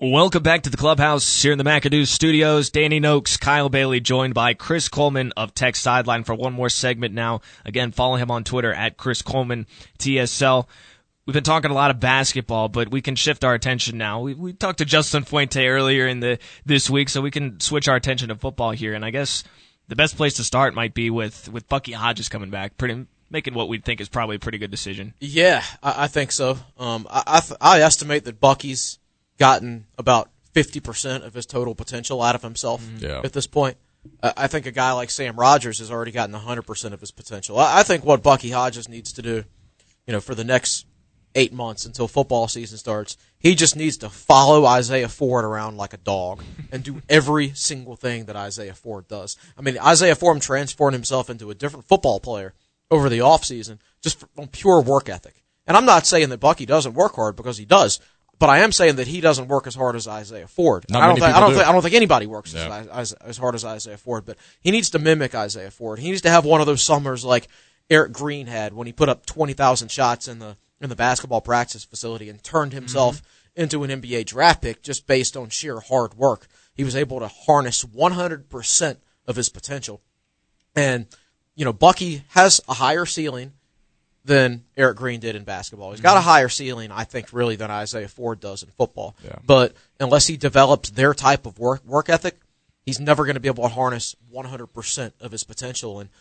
Welcome back to the Clubhouse here in the McAdoo Studios. Danny Noakes, Kyle Bailey, joined by Chris Coleman of Tech Sideline for one more segment now. Again, follow him on Twitter at Chris Coleman TSL. We've been talking a lot of basketball, but we can shift our attention now. We talked to Justin Fuente earlier in this week, so we can switch our attention to football here. And I guess the best place to start might be with Bucky Hodges coming back, making what we think is probably a pretty good decision. Yeah, I think so. I estimate that Bucky's gotten about 50% of his total potential out of himself at this point. I think a guy like Sam Rogers has already gotten 100% of his potential. I think what Bucky Hodges needs to do, for the next 8 months until football season starts, he just needs to follow Isaiah Ford around like a dog and do every single thing that Isaiah Ford does. I mean, Isaiah Ford transformed himself into a different football player over the offseason just on pure work ethic. And I'm not saying that Bucky doesn't work hard, because he does. But I am saying that he doesn't work as hard as Isaiah Ford. I don't think anybody works as hard as Isaiah Ford, but he needs to mimic Isaiah Ford. He needs to have one of those summers like Eric Green had when he put up 20,000 shots in the basketball practice facility and turned himself into an NBA draft pick just based on sheer hard work. He was able to harness 100% of his potential. And, Bucky has a higher ceiling than Eric Green did in basketball. He's got a higher ceiling, I think, really, than Isaiah Ford does in football. Yeah. But unless he develops their type of work ethic, he's never going to be able to harness 100% of his potential. And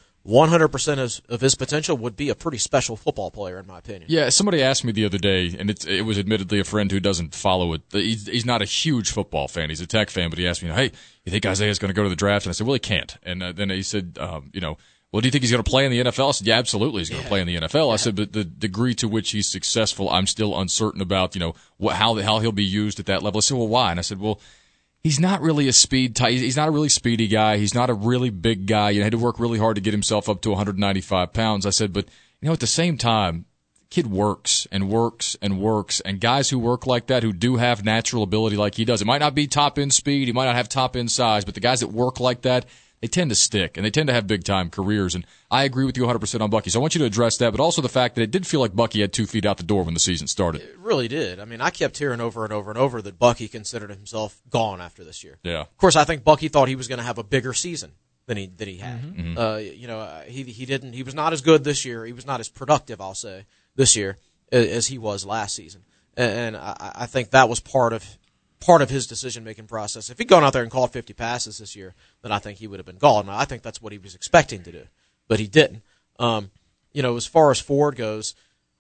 100% of his potential would be a pretty special football player, in my opinion. Yeah, somebody asked me the other day, and it was admittedly a friend who doesn't follow it. He's not a huge football fan. He's a Tech fan, but he asked me, hey, you think Isaiah's going to go to the draft? And I said, well, he can't. And then he said, well, do you think he's going to play in the NFL? I said, yeah, absolutely he's going to play in the NFL. Yeah. I said, but the degree to which he's successful, I'm still uncertain about, how he'll be used at that level. I said, well, why? And I said, well, he's not really a speed type. He's not a really speedy guy. He's not a really big guy. He had to work really hard to get himself up to 195 pounds. I said, but, at the same time, kid works and works and works, and guys who work like that, who do have natural ability like he does, it might not be top-end speed, he might not have top-end size, but the guys that work like that, they tend to stick, and they tend to have big-time careers. And I agree with you 100% on Bucky. So I want you to address that, but also the fact that it did feel like Bucky had 2 feet out the door when the season started. It really did. I mean, I kept hearing over and over and over that Bucky considered himself gone after this year. Yeah. Of course, I think Bucky thought he was going to have a bigger season than he had. Mm-hmm. He didn't. He was not as good this year. He was not as productive, I'll say, this year as he was last season. And I think that was part of his decision-making process. If he'd gone out there and caught 50 passes this year, then I think he would have been gone. I think that's what he was expecting to do, but he didn't. As far as Ford goes,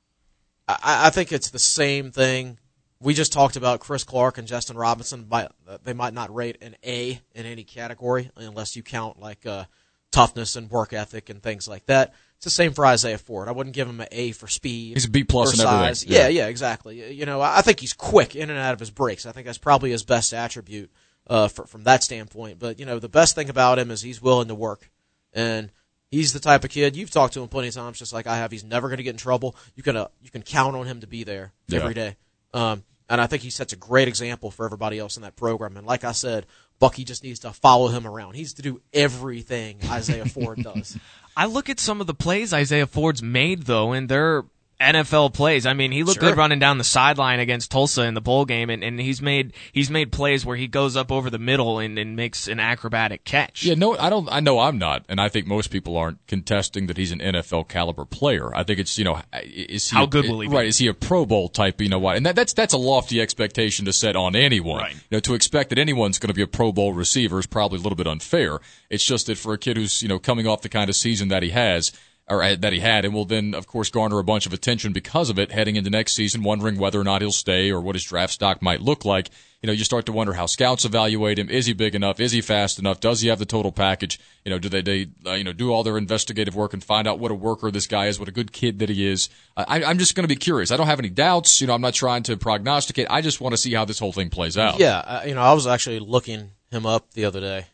I think it's the same thing. We just talked about Chris Clark and Justin Robinson. They might not rate an A in any category unless you count like toughness and work ethic and things like that. It's the same for Isaiah Ford. I wouldn't give him an A for speed. He's a B+ in size. everything. Yeah, exactly. I think he's quick in and out of his breaks. I think that's probably his best attribute from that standpoint. But, the best thing about him is he's willing to work. And he's the type of kid, you've talked to him plenty of times, just like I have. He's never going to get in trouble. You can count on him to be there every day. And I think he sets a great example for everybody else in that program. And like I said, Bucky just needs to follow him around. He needs to do everything Isaiah Ford does. I look at some of the plays Isaiah Ford's made, though, and they're NFL plays. I mean, he looked good running down the sideline against Tulsa in the bowl game, and he's made plays where he goes up over the middle and makes an acrobatic catch. Yeah, no, I know I'm not, and I think most people aren't contesting that he's an NFL caliber player. I think it's, is he how good will he be? Right, is he a Pro Bowl type? And that's a lofty expectation to set on anyone. Right. To expect that anyone's going to be a Pro Bowl receiver is probably a little bit unfair. It's just that for a kid who's coming off the kind of season that he has, or that he had, and will then, of course, garner a bunch of attention because of it heading into next season, wondering whether or not he'll stay or what his draft stock might look like. You start to wonder how scouts evaluate him. Is he big enough? Is he fast enough? Does he have the total package? Do they do all their investigative work and find out what a worker this guy is, what a good kid that he is? I'm just going to be curious. I don't have any doubts. I'm not trying to prognosticate. I just want to see how this whole thing plays out. Yeah, I was actually looking him up the other day.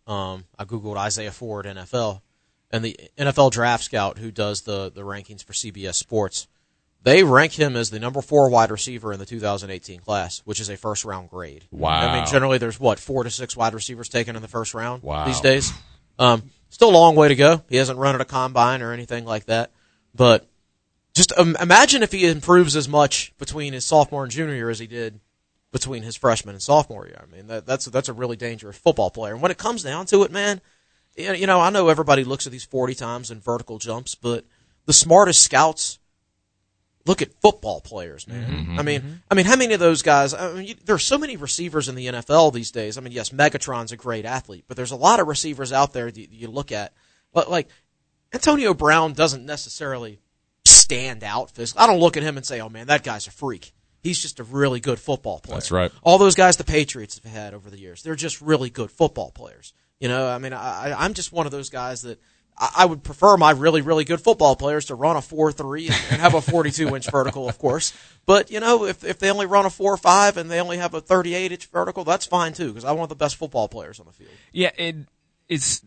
I Googled Isaiah Ford NFL. And the NFL Draft Scout, who does the rankings for CBS Sports, they rank him as the number 4 wide receiver in the 2018 class, which is a first-round grade. Wow. I mean, generally there's, 4 to 6 wide receivers taken in the first round these days. Still a long way to go. He hasn't run at a combine or anything like that. But just imagine if he improves as much between his sophomore and junior year as he did between his freshman and sophomore year. I mean, that's a really dangerous football player. And when it comes down to it, man, I know everybody looks at these 40 times and vertical jumps, but the smartest scouts look at football players, man. Mm-hmm. I mean, how many of those guys? There are so many receivers in the NFL these days. I mean, yes, Megatron's a great athlete, but there's a lot of receivers out there that you look at. But like Antonio Brown doesn't necessarily stand out physically. I don't look at him and say, "Oh man, that guy's a freak." He's just a really good football player. That's right. All those guys the Patriots have had over the years, they're just really good football players. I mean, I'm just one of those guys that I would prefer my really, really good football players to run a 4.3 and have a 42-inch vertical, of course. But, if they only run a 4.5 and they only have a 38-inch vertical, that's fine too, because I want the best football players on the field. Yeah, it's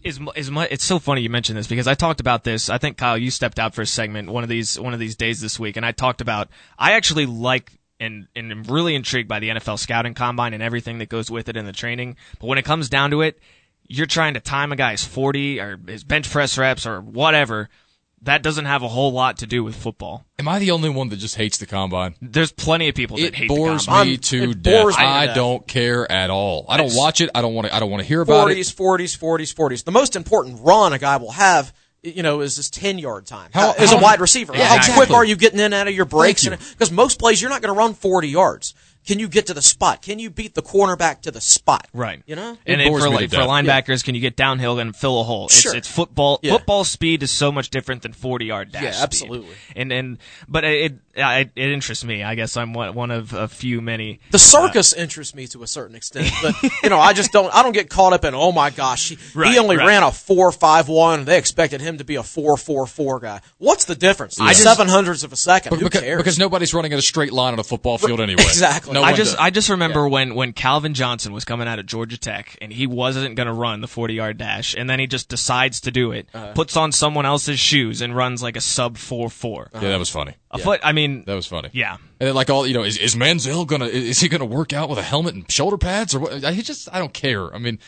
so funny you mentioned this because I talked about this. I think, Kyle, you stepped out for a segment one of these days this week, and I talked about I actually like and am really intrigued by the NFL scouting combine and everything that goes with it in the training. But when it comes down to it, you're trying to time a guy's 40 or his bench press reps or whatever. That doesn't have a whole lot to do with football. Am I the only one that just hates the combine? There's plenty of people that hate the combine. It bores me to death. I don't care at all. I don't watch it. I don't want to hear about it. 40s. The most important run a guy will have, is his 10-yard time. As a wide receiver. Yeah, How exactly. quick are you getting in and out of your breaks? Because most plays, you're not going to run 40 yards. Can you get to the spot? Can you beat the cornerback to the spot? Right. And for linebackers, can you get downhill and fill a hole? Sure. It's football. Yeah. Football speed is so much different than 40-yard dash. Yeah, absolutely. Speed. But it interests me. I guess I'm one of a few many. The circus interests me to a certain extent, but I don't get caught up in, oh my gosh, he only ran a 4.51 and they expected him to be a 4.44 guy. What's the difference? 700ths of a second. Who cares? Because nobody's running in a straight line on a football field anyway. Exactly. I just remember when Calvin Johnson was coming out of Georgia Tech and he wasn't going to run the 40-yard dash, and then he just decides to do it, puts on someone else's shoes and runs like a sub 4.4. Yeah, that was funny. That was funny. Yeah. And then is Manziel is he gonna work out with a helmet and shoulder pads or what? I don't care. I mean,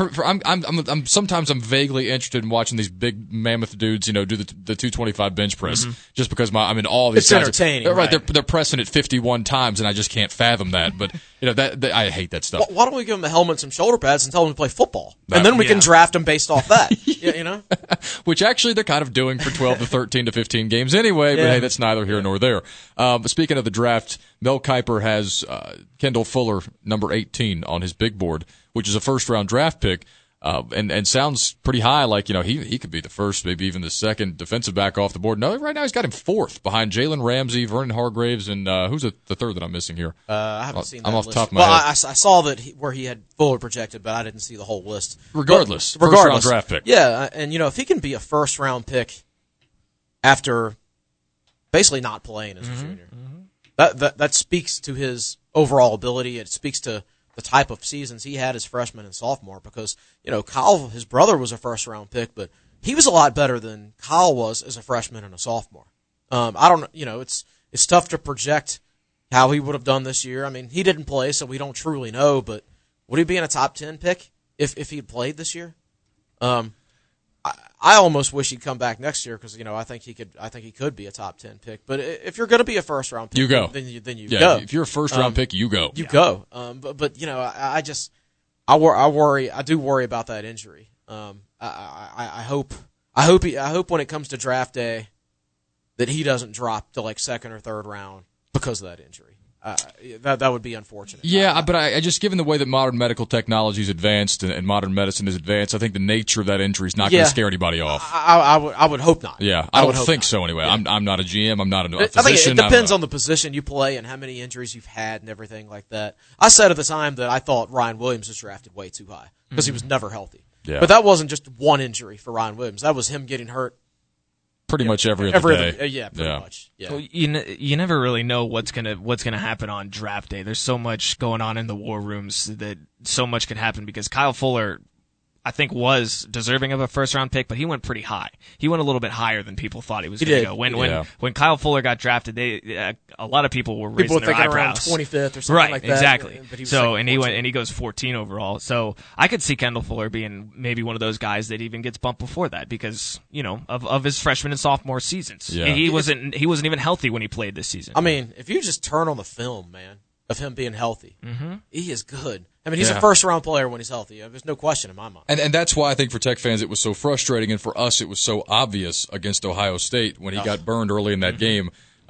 I'm sometimes I'm vaguely interested in watching these big mammoth dudes, do the 225 bench press just because all these it's guys entertaining. Right. They're pressing it 51 times and I just can't fathom that. But I hate that stuff. Why don't we give them a helmet and some shoulder pads and tell them to play football, and then we can draft them based off that? Which actually they're kind of doing for 12 to 13 to 15 games anyway. But hey, that's neither here nor there. But speaking of the draft, Mel Kiper has Kendall Fuller, number 18, on his big board, which is a first-round draft pick, and sounds pretty high. Like he could be the first, maybe even the second defensive back off the board. No, right now he's got him fourth behind Jalen Ramsey, Vernon Hargraves, and who's the third that I'm missing here? I haven't seen that I'm off list. the top of my head. I saw that where he had Fuller projected, but I didn't see the whole list. Regardless, first-round draft pick. Yeah, and if he can be a first-round pick after basically not playing as a junior, that speaks to his overall ability. It speaks to the type of seasons he had as freshman and sophomore, because Kyle, his brother, was a first-round pick, but he was a lot better than Kyle was as a freshman and a sophomore. I don't it's tough to project how he would have done this year. I mean, he didn't play, so we don't truly know, but would he be in a top 10 pick if he'd played this year? I almost wish he'd come back next year because I think he could be a top 10 pick. But if you're going to be a first round pick, you go. Then you go. If you're a first round pick, you go. You go. But I worry. I do worry about that injury. I hope when it comes to draft day that he doesn't drop to like second or third round because of that injury. That would be unfortunate. Yeah, but I just, given the way that modern medical technology is advanced and modern medicine is advanced, I think the nature of that injury is not going to scare anybody off. I would hope not. Yeah, I don't think so anyway. Yeah. I'm not a GM. I'm not a physician. I think it depends on the position you play and how many injuries you've had and everything like that. I said at the time that I thought Ryan Williams was drafted way too high because he was never healthy. Yeah. But that wasn't just one injury for Ryan Williams. That was him getting hurt. Pretty much every other day. Yeah, pretty much. Yeah. Well, you never really know what's gonna happen on draft day. There's so much going on in the war rooms that so much could happen, because Kyle Fuller, I think, was deserving of a first-round pick, but he went pretty high. He went a little bit higher than people thought he was going to go. When Kyle Fuller got drafted, a lot of people were raising their eyebrows. Around 25th or something like that. Exactly. But he was he goes 14 overall. So I could see Kendall Fuller being maybe one of those guys that even gets bumped before that because of his freshman and sophomore seasons. Yeah. He wasn't even healthy when he played this season. I mean, if you just turn on the film, man. of him being healthy. Mm-hmm. He is good. I mean, he's a first-round player when he's healthy. There's no question in my mind. And that's why I think for Tech fans it was so frustrating, and for us it was so obvious against Ohio State when he got burned early in that game.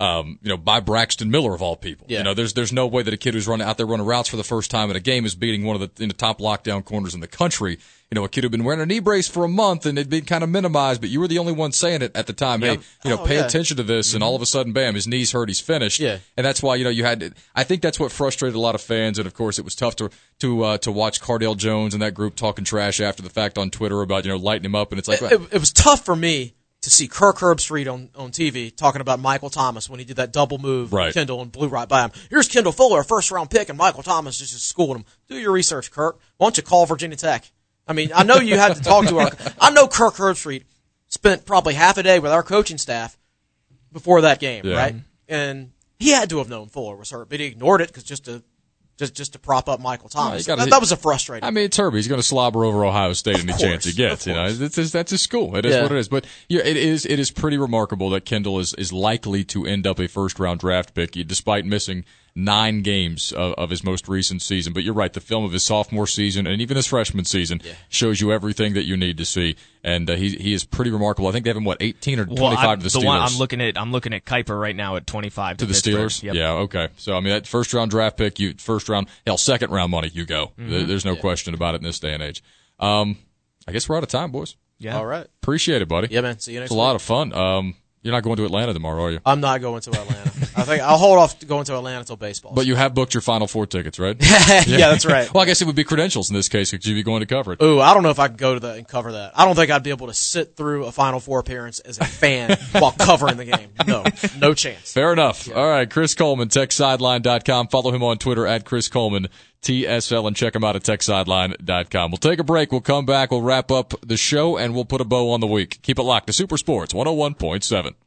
By Braxton Miller of all people. Yeah. There's no way that a kid who's out there running routes for the first time in a game is beating one of the top lockdown corners in the country. A kid who'd been wearing a knee brace for a month and it'd been kind of minimized, but you were the only one saying it at the time. Yep. Hey, pay attention to this, and all of a sudden, bam, his knee's hurt, he's finished. Yeah. And that's why, you had, I think that's what frustrated a lot of fans, and of course it was tough to watch Cardale Jones and that group talking trash after the fact on Twitter about, lighting him up, and it's like, it was tough for me to see Kirk Herbstreit on TV talking about Michael Thomas when he did that double move with Kendall and blew right by him. Here's Kendall Fuller, a first-round pick, and Michael Thomas just schooled him. Do your research, Kirk. Why don't you call Virginia Tech? I mean, I know you had to talk to I know Kirk Herbstreit spent probably half a day with our coaching staff before that game, right? And he had to have known Fuller was hurt, but he ignored it because just to prop up Michael Thomas. That was a frustrating. I mean, it's Herbie. He's going to slobber over Ohio State any chance he gets. That's his school. It is what it is. But it is pretty remarkable that Kendall is likely to end up a first-round draft pick, despite missing 9 games of his most recent season. But you're right, the film of his sophomore season and even his freshman season shows you everything that you need to see. And he is pretty remarkable. I think they have him 18 or 25 to the Steelers. The one I'm looking at Kuiper right now at 25 to the Pittsburgh. Steelers. Yep. Yeah, okay. So I mean, that first round draft pick, second round money, you go. Mm-hmm. There's no question about it in this day and age. I guess we're out of time, boys. Yeah. All right. Appreciate it, buddy. Yeah, man. See you next week. It's a lot of fun. You're not going to Atlanta tomorrow, are you? I'm not going to Atlanta. I think I'll hold off going to Atlanta until baseball. But you have booked your Final Four tickets, right? Yeah, that's right. Well, I guess it would be credentials in this case because you'd be going to cover it. Ooh, I don't know if I could go to and cover that. I don't think I'd be able to sit through a Final Four appearance as a fan while covering the game. No chance. Fair enough. Yeah. All right, Chris Coleman, TechSideline.com. Follow him on Twitter at Chris Coleman, TSL, and check him out at TechSideline.com. We'll take a break. We'll come back. We'll wrap up the show, and we'll put a bow on the week. Keep it locked to Super Sports 101.7.